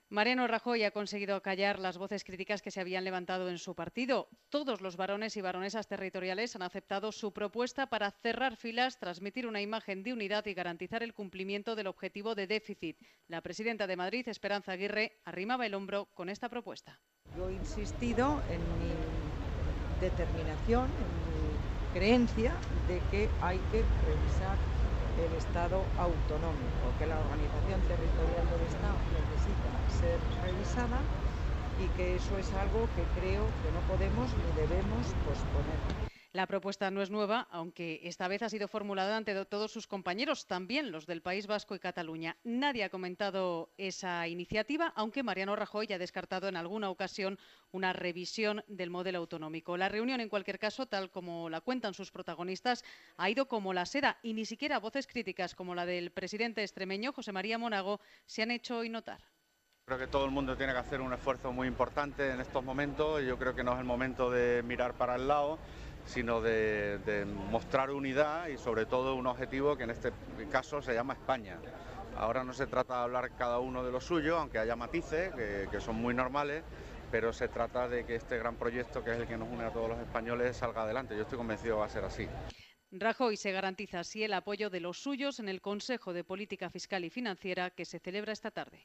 Mariano Rajoy ha conseguido acallar las voces críticas que se habían levantado en su partido. Todos los varones y baronesas territoriales han aceptado su propuesta para cerrar filas, transmitir una imagen de unidad y garantizar el cumplimiento del objetivo de déficit. La presidenta de Madrid, Esperanza Aguirre, arrimaba el hombro con esta propuesta. Yo he insistido en mi determinación, en mi creencia de que hay que revisar el Estado autonómico, que la organización territorial del Estado necesita ser revisada y que eso es algo que creo que no podemos ni debemos posponer. La propuesta no es nueva, aunque esta vez ha sido formulada ante todos sus compañeros, también los del País Vasco y Cataluña. Nadie ha comentado esa iniciativa, aunque Mariano Rajoy ha descartado en alguna ocasión una revisión del modelo autonómico. La reunión, en cualquier caso, tal como la cuentan sus protagonistas, ha ido como la seda y ni siquiera voces críticas como la del presidente extremeño, José María Monago, se han hecho hoy notar. Creo que todo el mundo tiene que hacer un esfuerzo muy importante en estos momentos. Yo creo que no es el momento de mirar para el lado, sino de mostrar unidad y sobre todo un objetivo que en este caso se llama España. Ahora no se trata de hablar cada uno de lo suyo, aunque haya matices que son muy normales, pero se trata de que este gran proyecto, que es el que nos une a todos los españoles, salga adelante. Yo estoy convencido que va a ser así. Rajoy se garantiza así el apoyo de los suyos en el Consejo de Política Fiscal y Financiera que se celebra esta tarde.